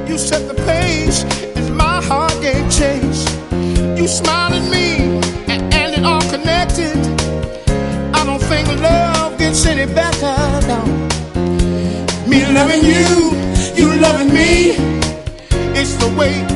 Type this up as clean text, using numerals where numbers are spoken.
You set the pace and my heart gave chase. You smiled at me and it all connected. I don't think love gets any better, no. Me loving you, you loving me. It's the way